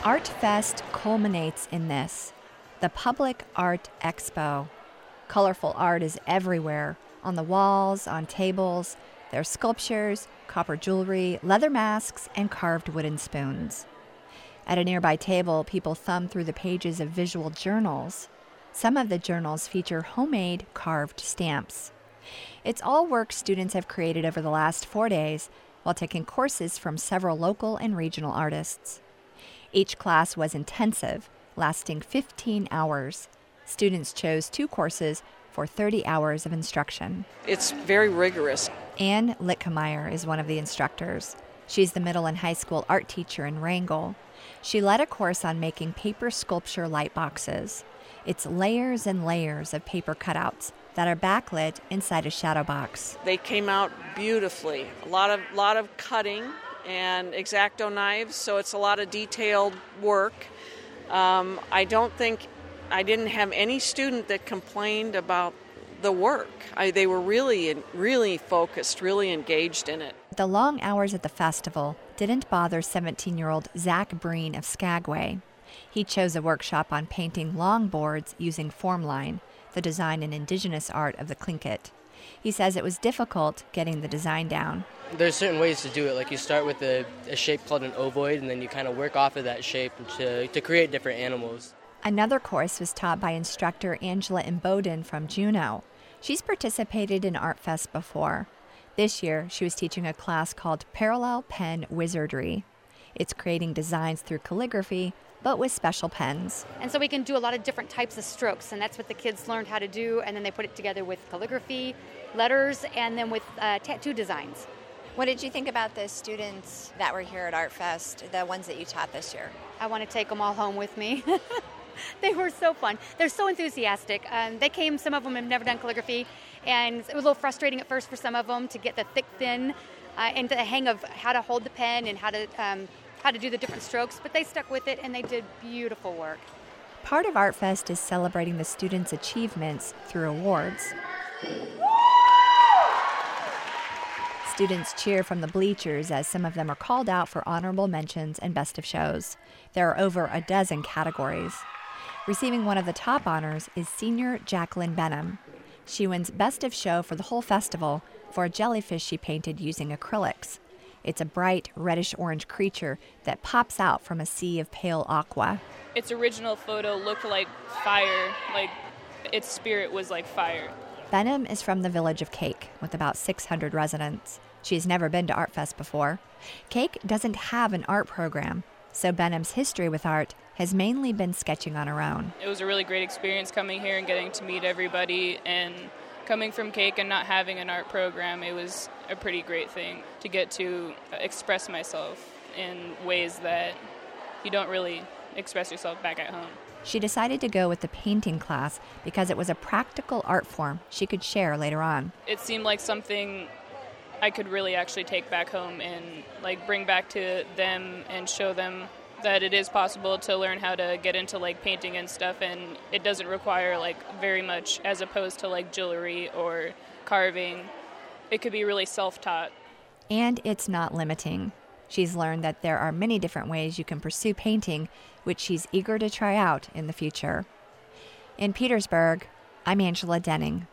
Art Fest culminates in this, the Public Art Expo. Colorful art is everywhere, on the walls, on tables. There's sculptures, copper jewelry, leather masks, and carved wooden spoons. At a nearby table, people thumb through the pages of visual journals. Some of the journals feature homemade carved stamps. It's all work students have created over the last 4 days while taking courses from several local and regional artists. Each class was intensive, lasting 15 hours. Students chose 2 courses for 30 hours of instruction. It's very rigorous. Anne Litkemeyer is one of the instructors. She's the middle and high school art teacher in Wrangell. She led a course on making paper sculpture light boxes. It's layers and layers of paper cutouts that are backlit inside a shadow box. They came out beautifully. A lot of cutting and X-Acto knives, so it's a lot of detailed work. I didn't have any student that complained about the work. They were really focused, really engaged in it. The long hours at the festival didn't bother 17-year-old Zach Breen of Skagway. He chose a workshop on painting longboards using Formline, the design and indigenous art of the Tlingit. He says it was difficult getting the design down. There's certain ways to do it. Like you start with a shape called an ovoid, and then you kind of work off of that shape to create different animals. Another course was taught by instructor Angela Imboden from Juneau. She's participated in Art Fest before. This year, she was teaching a class called Parallel Pen Wizardry. It's creating designs through calligraphy, but with special pens. And so we can do a lot of different types of strokes, and that's what the kids learned how to do, and then they put it together with calligraphy, letters, and then with tattoo designs. What did you think about the students that were here at Art Fest, the ones that you taught this year? I want to take them all home with me. They were so fun. They're so enthusiastic. They came, some of them have never done calligraphy, and it was a little frustrating at first for some of them to get the thick, thin, and the hang of how to hold the pen and how to do the different strokes, but they stuck with it and they did beautiful work. Part of Art Fest is celebrating the students' achievements through awards. Students cheer from the bleachers as some of them are called out for honorable mentions and best of shows. There are over a dozen categories. Receiving one of the top honors is senior Jacqueline Benham. She wins best of show for the whole festival for a jellyfish she painted using acrylics. It's a bright reddish-orange creature that pops out from a sea of pale aqua. Its original photo looked like fire, like its spirit was like fire. Benham is from the village of Cake, with about 600 residents. She has never been to Art Fest before. Cake doesn't have an art program, so Benham's history with art has mainly been sketching on her own. It was a really great experience coming here and getting to meet everybody, and coming from Cake and not having an art program, it was a pretty great thing to get to express myself in ways that you don't really express yourself back at home. She decided to go with the painting class because it was a practical art form she could share later on. It seemed like something I could really actually take back home and bring back to them and show them that it is possible to learn how to get into painting and stuff, and it doesn't require very much as opposed to jewelry or carving. It could be really self-taught. And it's not limiting. She's learned that there are many different ways you can pursue painting, which she's eager to try out in the future. In Petersburg, I'm Angela Denning.